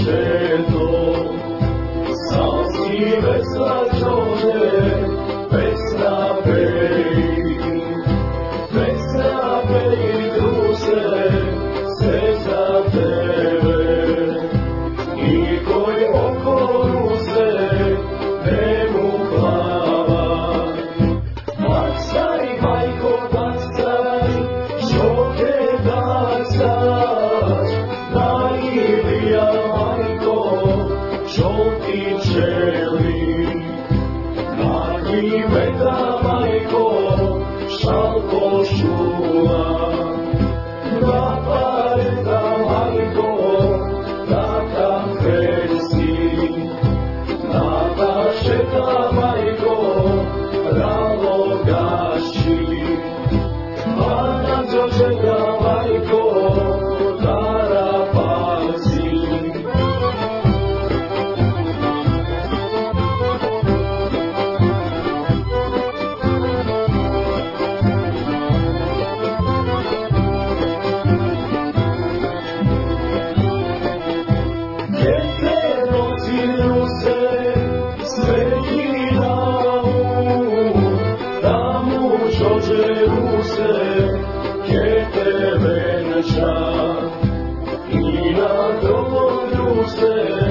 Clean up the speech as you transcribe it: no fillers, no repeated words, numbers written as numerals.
cielo, salsi vesla giove, vesla bei druse, se za tebe, i koji oko ruse, nemu plava. Bacaj, majko, bacaj, šoke bacaj, naivija majko, žolti čeli. Nagi veta majko, šalko šula. Napareta majko, taka kresti. Nata šeta majko, ralo gaši. Ana džočeka majko, dara pazi. Kete noci ruse, sve Tamu čoče ruse, kete venča, i na drugom ruse,